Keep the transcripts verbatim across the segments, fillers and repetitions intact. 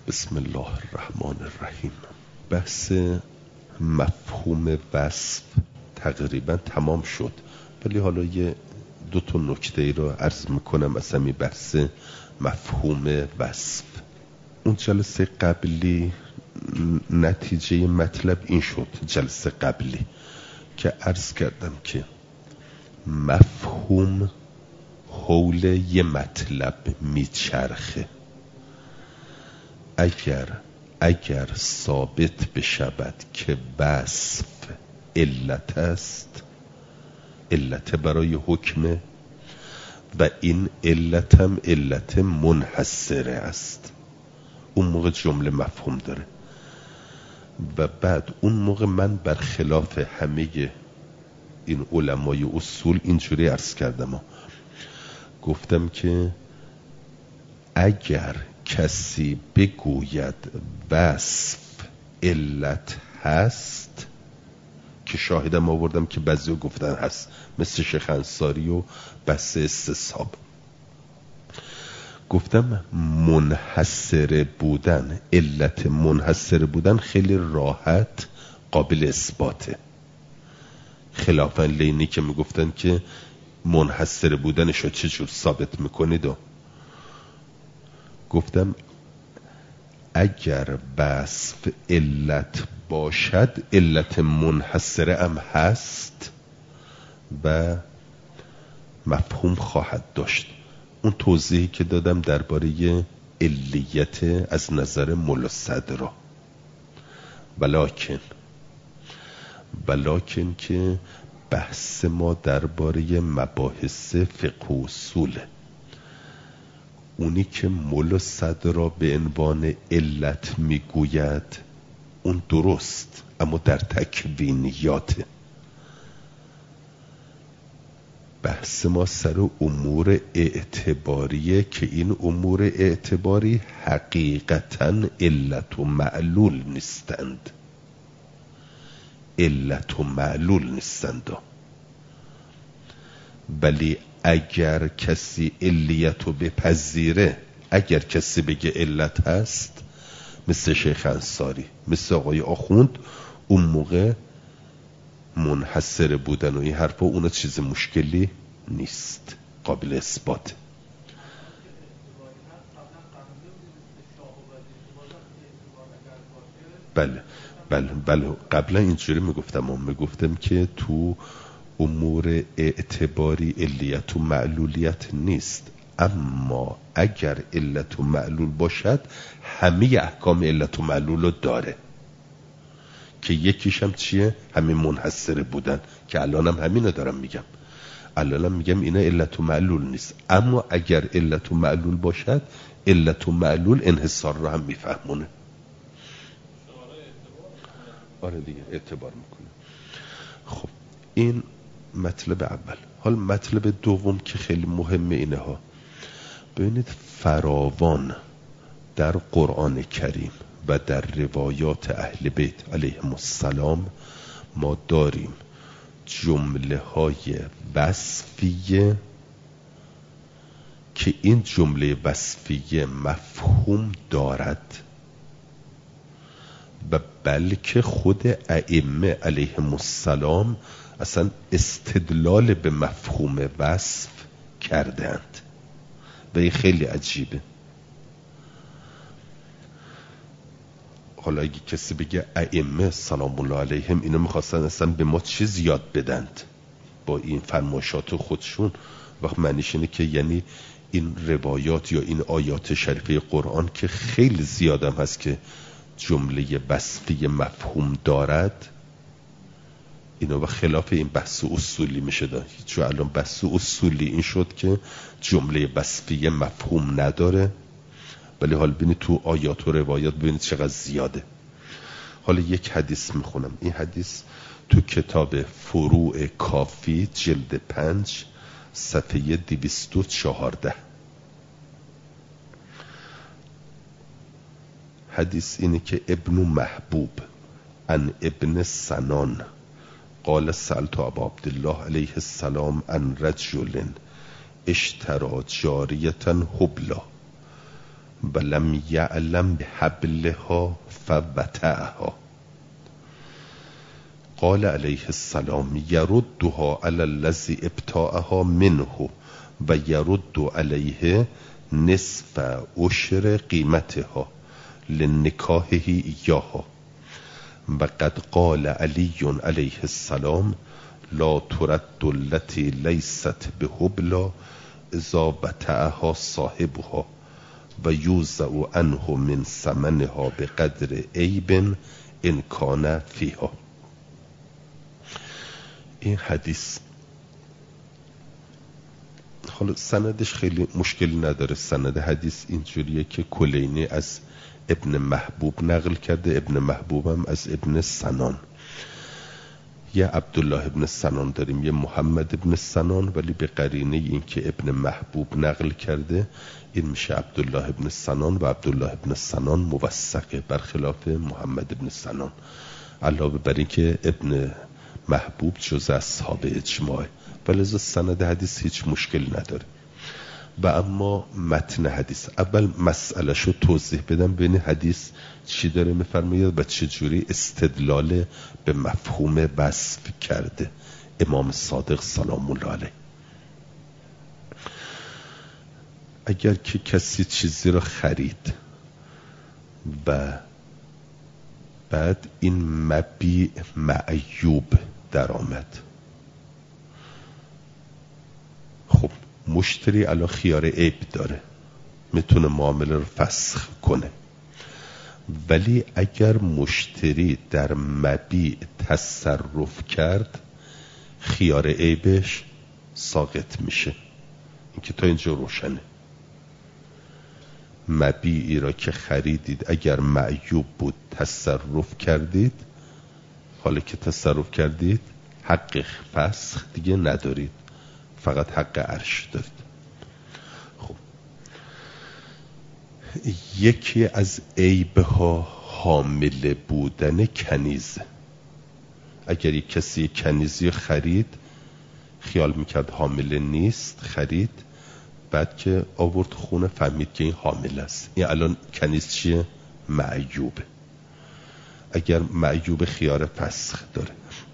بسم الله الرحمن الرحیم. بحث مفهوم وصف تقریبا تمام شد، ولی حالا یه دو تا نکته ای رو عرض میکنم از همین بحث مفهوم وصف. اون جلسه قبلی نتیجه مطلب این شد، جلسه قبلی که عرض کردم که مفهوم حول یه مطلب میچرخه. اگر اگر ثابت بشود که وصف علت است، علت برای حکمه و این علت هم علت منحصره است، اون موقع جمله مفهوم داره. و بعد اون موقع من برخلاف همه این علمای اصول اینجوری عرض کردم، گفتم که اگر کسی بگوید وصف علت هست، که شاهدم آوردم که بعضی گفتن هست، مثل شیخ انصاری و بحث استصحاب، گفتم منحصر بودن، علت منحصر بودن خیلی راحت قابل اثباته، خلافاً لینی که میگفتن که منحصر بودنش رو چجور ثابت میکنید. و گفتم اگر وصف علت باشد علت منحصره هم هست و مفهوم خواهد داشت. اون توضیحی که دادم درباره علیت از نظر ملا صدرا، ولکن ولکن که بحث ما درباره مباحث فقه و اصوله. اونی که ملا صدرا به عنوان علت میگوید اون درست، اما در تکوینیاته. بحث ما سر امور اعتباریه که این امور اعتباری حقیقتاً علت و معلول نیستند، علت و معلول نیستند. ولی اگر کسی علیت رو بپذیره، اگر کسی بگه علت هست، مثل شیخ انصاری، مثل آقای آخوند، اون موقع منحصر بودن و این حرفا اون چیز مشکلی نیست، قابل اثبات. بله بله بله قبلا اینجوری میگفتم، اون میگفتم که تو امور اعتباری علیت و معلولیت نیست، اما اگر علت و معلول باشد همه احکام علت و معلول رو داره، که یکیش هم چیه؟ همین منحصر بودن، که الانم همینو دارم میگم، الانم میگم اینا علت و معلول نیست، اما اگر علت و معلول باشد علت و معلول انحصار رو هم میفهمونه. آره دیگه اعتبار میکنه. خب این مطلب اول. حال مطلب دوم که خیلی مهمه اینه ها، ببینید فراوان در قرآن کریم و در روایات اهل بیت علیهم السلام ما داریم جمله های وصفیه که این جمله وصفیه مفهوم دارد و بلکه خود ائمه علیهم السلام اصلا استدلال به مفهوم وصف کردند و این خیلی عجیبه. حالا اگه کسی بگه ائمه سلام الله علیهم اینو میخواستن اصلا به ما چیز یاد بدند با این فرمایشات خودشون، وقت معنیش اینه که یعنی این روایات یا این آیات شریفه قرآن که خیلی زیادم هست که جمله وصفی مفهوم دارد، اینا و خلاف این بحث اصولی میشه داد. چون الان بحث اصولی این شد که جمله وصفی مفهوم نداره، ولی حال ببینید تو آیات و روایات ببینید چقدر زیاده. حالا یک حدیث میخونم. این حدیث تو کتاب فروع کافی جلد پنج صفحه دویست و چهارده. حدیث اینه که ابن محبوب عن ابن سنان قال سألت ابا عبدالله علیه السلام عن رجل اشترى جاریة حبلا ولم یعلم بحبلها فوتعها. قال علیه السلام یردها علی الذی ابتاعها منه و یرد علیه نصف عشر قیمتها لنکاحه ایاها. و قد قال علی علیه السلام لا ترد التي لیست بحبلا اذا وطئها صاحبها و یوزع عنه من ثمنها بقدر عیب ان کان فیها. این حدیث حالا سندش خیلی مشکلی نداره. سند حدیث اینجوریه که کلینی از ابن محبوب نقل کرده، ابن محبوب هم از ابن سنان. یه عبدالله ابن سنان داریم، یه محمد ابن سنان، ولی به قرینه این که ابن محبوب نقل کرده این میشه عبدالله ابن سنان و عبدالله ابن سنان موثقه برخلاف محمد ابن سنان، علاوه بر این که ابن محبوب جز اصحاب اجماع، ولی از سند حدیث هیچ مشکل نداره. و اما متن حدیث، اول مسئله شو توضیح بدم بین حدیث چی داره میفرماید و چه جوری استدلال به مفهوم وصف کرده امام صادق سلام الله علیه. اگر که کسی چیزی را خرید و بعد این مبیع معیوب در آمد، خب مشتری الان خیار عیب داره، میتونه معامله رو فسخ کنه. ولی اگر مشتری در مبیع تصرف کرد خیار عیبش ساقط میشه. این که تا اینجا روشنه. مبیعی را که خریدید اگر معیوب بود تصرف کردید، حالا که تصرف کردید حق فسخ دیگه ندارید، فقط حق عرش دارید. خب یکی از عیبها حامل بودن کنیزه. اگر یک کسی کنیزی خرید خیال میکرد حامل نیست، خرید، بعد که آورد خونه فهمید که این حامل است، این الان کنیز چیه؟ معیوبه. اگر معیوب خیار فسخ داره.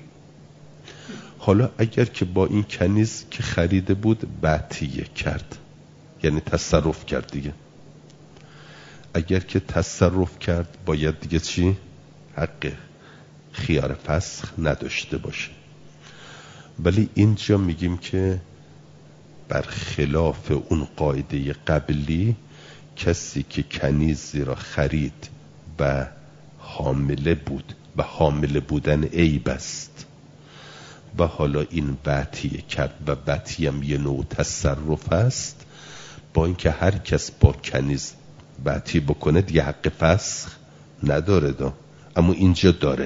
حالا اگر که با این کنیز که خریده بود بعطیه کرد، یعنی تصرف کرد دیگه، اگر که تصرف کرد باید دیگه چی؟ حق خیار فسخ نداشته باشه. ولی اینجا میگیم که برخلاف اون قاعده قبلی، کسی که کنیزی را خرید و حامله بود و حامله بودن عیب است و حالا این بعطیه کرد و بعطی هم یه نوع تصرف است، با اینکه هر کس با کنیز بعطی بکنه دیگه حق فسخ نداره دا. اما اینجا داره،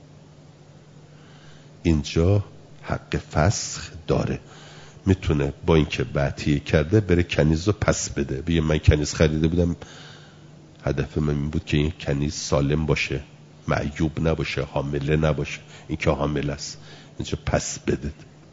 اینجا حق فسخ داره. میتونه با اینکه بعطی کرده بره کنیز رو پس بده، بگه من کنیز خریده بودم، هدف من این بود که این کنیز سالم باشه، معیوب نباشه، حامله نباشه، این که حامل است، اینجا پس بده.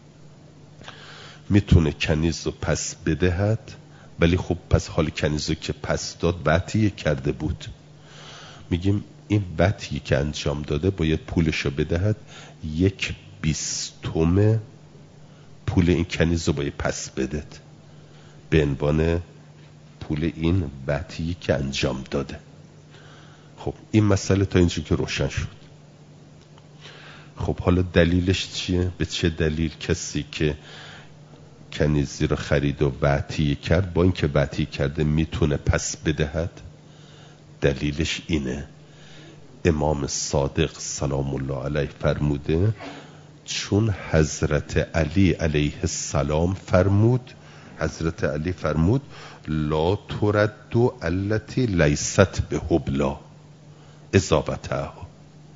میتونه کنیز رو پس بدهد، ولی خب پس حال کنیز رو که پس داد بعطی کرده بود، میگیم این بعطی که انجام داده باید پولش رو بدهد، یک بیستم پول این کنیز رو باید پس بدهد به عنوان پول این بعطی که انجام داده. خب این مسئله تا اینجا که روشن شد. خب حالا دلیلش چیه؟ به چه دلیل کسی که کنیزی رو خرید و بعطی کرد با اینکه بعطی کرده میتونه پس بدهد؟ دلیلش اینه، امام صادق سلام الله علیه فرموده چون حضرت علی علیه السلام فرمود، حضرت علی فرمود لا ترد التي لیست بحبلا اذا وطئها.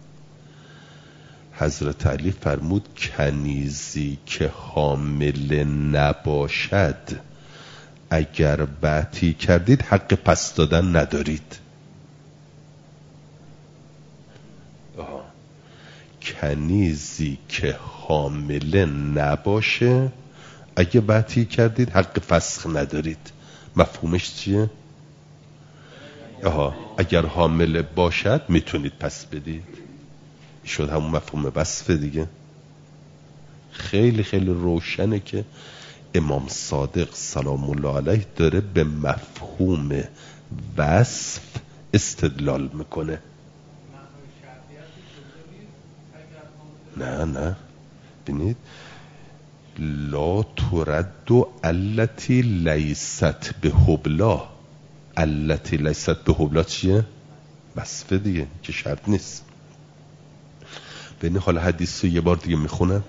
حضرت علی فرمود کنیزی که حامل نباشد اگر بعطی کردید حق پس دادن ندارید. آه. کنیزی که حامل نباشه اگه بعطی کردید حق فسخ ندارید. مفهومش چیه؟ آها اگر حامل باشد میتونید پس بدید. شد همون مفهوم وصف دیگه. خیلی خیلی روشنه که امام صادق سلام الله علیه داره به مفهوم وصف استدلال میکنه. نه نه ببینید لا ترد التي لیست به حبلا. التي لیست به حبلا چیه؟ وصف دیگه که شرط نیست. ببینید حالا حدیث رو یه بار دیگه میخونم.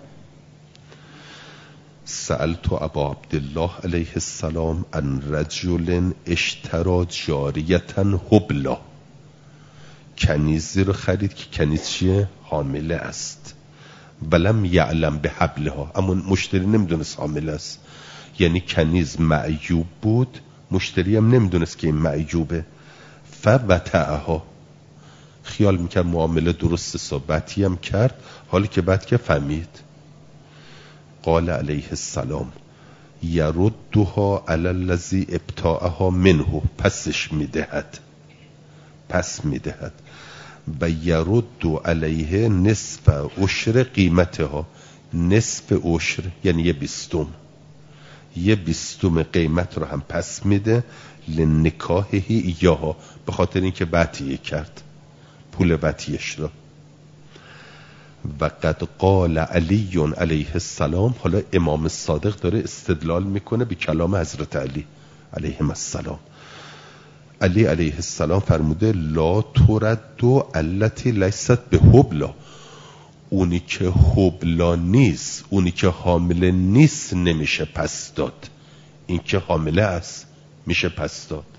سألت ابا عبدالله علیه السلام عن رجل اشترى جاریتا حبلا. کنیزی رو خرید که کنیز چیه؟ حامله است. ولم یعلم به حبلها، اما مشتری نمیدونست حامله است. یعنی کنیز معیوب بود، مشتری هم نمیدونست که این معیوبه. فوطئها، خیال میکرد معامله درست صحبتی هم کرد، حالی که بعد که فهمید. قال علیه السلام یردها علی الذی ابتاعها منه، پسش میدهد، پس میدهد. و یرد علیه نصف عشر قیمتها. نصف عشر یعنی یه بیستم، یه بیستم قیمت رو هم پس میده لنکاحه ایاها، به خاطر اینکه بطیه کرد پول بطیش رو. و قد قال علی علیه السلام. حالا امام صادق داره استدلال میکنه به کلام حضرت علی علیه السلام. علی علیه السلام فرموده لا ترد التی لیست به حبلا. اونی که حبلا نیست، اونی که حامله نیست نمیشه پس داد. این که حامله است میشه پس داد.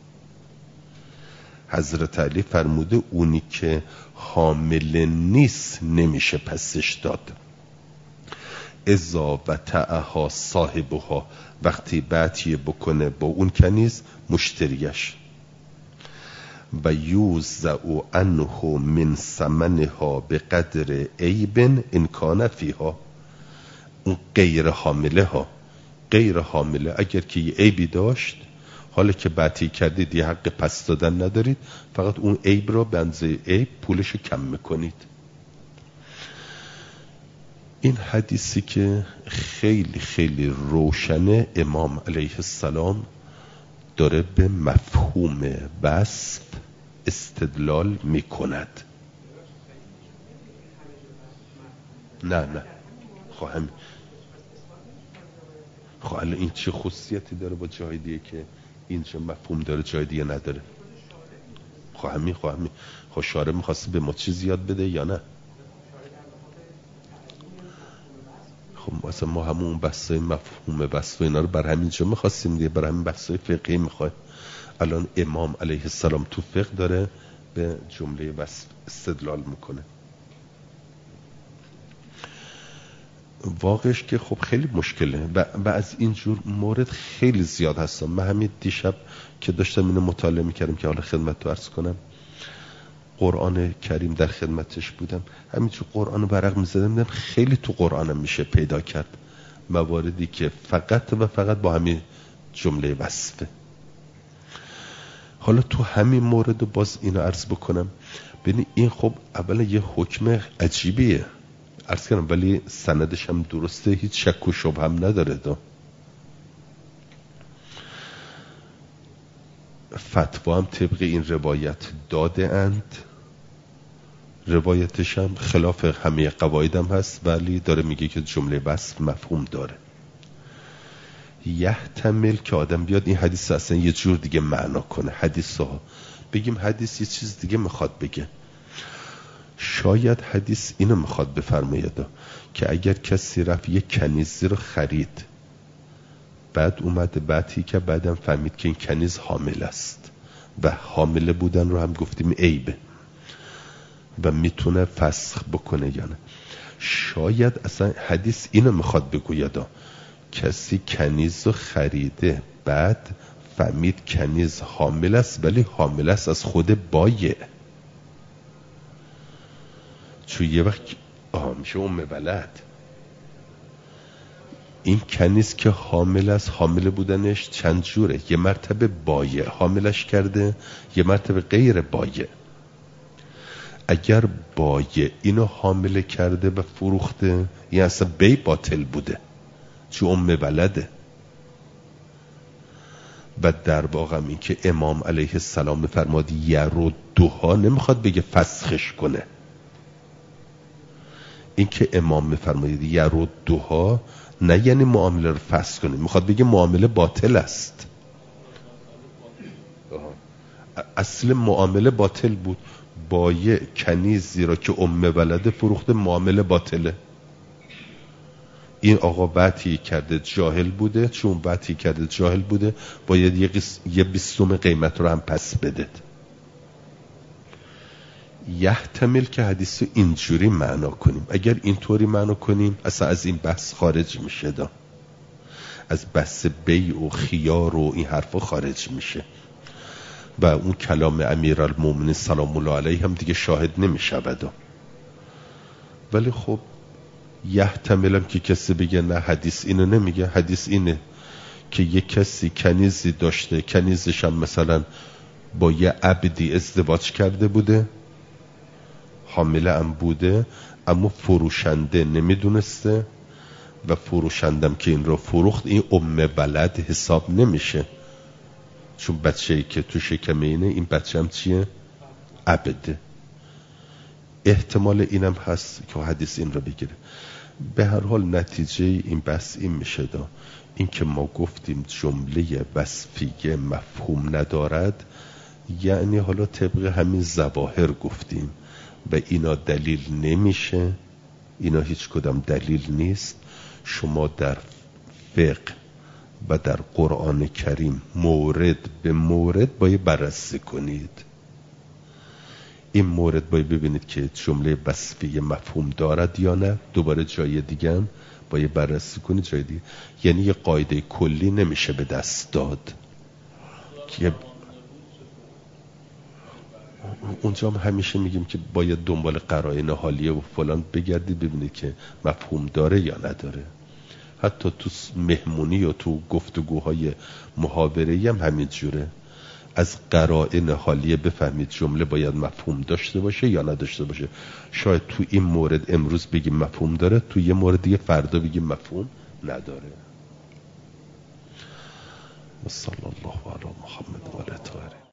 حضرت علی فرموده اونی که حامله نیست نمیشه پسش داد. اذا وطئها صاحبها، وقتی بعتیه بکنه با اون کنیز مشتریش. و یوزع عنه من ثمنها به قدر عیب ان کان فیها. اون غیر حامله ها، غیر حامله اگر که یه عیبی داشت، حالا که بعتی کردید یه حق پس دادن ندارید، فقط اون عیب رو به اندازه عیب پولشو کم میکنید. این حدیثی که خیلی خیلی روشنه، امام علیه السلام داره به مفهوم وصف استدلال میکند. نه نه خواهم خواهم این چه خصوصیتی داره با جای دیگه که اینجا مفهوم داره جای دیگه نداره؟ خواهمی خواهمی خب شارع میخواسته به ما چیز یاد بده یا نه؟ خب مثلا ما همون بحثای مفهوم بحث و اینا رو بر همینجا میخواستیم دیگه، بر همین بحثای فقهی میخواد. الان امام علیه السلام تو فقه داره به جمله وصف استدلال میکنه. واقعش که خب خیلی مشکله و, و از اینجور مورد خیلی زیاد هستم. من همین دیشب که داشتم اینو مطالعه میکردم که حالا خدمت تو عرض کنم، قرآن کریم در خدمتش بودم، همینجور قرآن ورق میزدم، دیدم خیلی تو قرآنم میشه پیدا کرد مواردی که فقط و فقط با همین جمله وصفه. حالا تو همین مورد باز اینو عرض بکنم. ببین این خب اولا یه حکم عجیبیه عرض کردم، ولی سندش هم درسته، هیچ شک و شبه هم نداره. دو فتوا هم طبق این روایت داده اند، روایتش هم خلاف همه قواعد هم هست، ولی داره میگه که جمله وصف مفهوم داره. یحتمل که آدم بیاد این حدیث اصلا یه جور دیگه معنا کنه. حدیث ها بگیم حدیث یه چیز دیگه میخواد بگه. شاید حدیث اینو میخواد بفرماید که اگر کسی رفت یه کنیزی رو خرید، بعد اومد بعدی که بعدم فهمید که این کنیز حامل است و حامله بودن رو هم گفتیم عیبه و میتونه فسخ بکنه یا نه، شاید اصلا حدیث اینو میخواد بگوید کسی کنیز رو خریده بعد فهمید کنیز حامل است، ولی حامل است از خود بایه، چون یه وقت آه میشه ام ولد. این کنیز که حامل است، حامل بودنش چند جوره، یه مرتبه بایع حاملش کرده، یه مرتبه غیر بایع. اگر بایع اینو حامل کرده و فروخته، این اصلا بی باطل بوده، چون ام ولده. و در واقع این که امام علیه السلام فرماد یردها، نمیخواد بگه فسخش کنه. این که امام میفرماید یردها نه یعنی معامله رو فسخ کنه، میخواد بگه معامله باطل است. اصل معامله باطل بود. بایع کنیزی را که ام ولده فروخته، معامله باطله. این آقا وعطی کرده جاهل بوده، چون وعطی کرده جاهل بوده باید یه, قس... یه بیستم قیمت رو هم پس بده. یحتمل که حدیث رو اینجوری معنا کنیم. اگر اینطوری معنا کنیم اصلا از این بحث خارج میشه، دا از بحث بیع و خیار و این حرفا خارج میشه و اون کلام امیرالمومنین سلام الله علیه هم دیگه شاهد نمیشود. ولی خب یحتملم که کسی بگه نه حدیث اینو نمیگه، حدیث اینه که یک کسی کنیزی داشته، کنیزش هم مثلا با یه عبدی ازدواج کرده بوده، حامله هم بوده، اما فروشنده نمیدونسته و فروشندم که این رو فروخت، این ام ولد حساب نمیشه، چون بچه‌ای که تو شکم اینه، این بچه هم چیه؟ عبده. احتمال اینم هست که حدیث این رو بگیره. به هر حال نتیجه این بحث این میشه دا، این که ما گفتیم جمله وصفیه مفهوم ندارد، یعنی حالا طبق همین ظواهر گفتیم و اینا دلیل نمیشه، اینا هیچ کدام دلیل نیست. شما در فقه و در قرآن کریم مورد به مورد باید بررسی کنید. این مورد باید ببینید که جمله وصفی مفهوم دارد یا نه، دوباره جای دیگه هم باید بررسی کنید، جای دیگه. یعنی یه قاعده کلی نمیشه به دست داد که اونجا هم همیشه میگیم که باید دنبال قرائن حالیه و فلان بگردید ببینید که مفهوم داره یا نداره. حتی تو مهمونی و تو گفتگوهای محاوره‌ای هم همین جوره، از قرائن حالیه بفهمید جمله باید مفهوم داشته باشه یا نداشته باشه. شاید تو این مورد امروز بگیم مفهوم داره، تو یه مورد دیگه فردا بگیم مفهوم نداره. صلی الله علی محمد و علی طاهرین.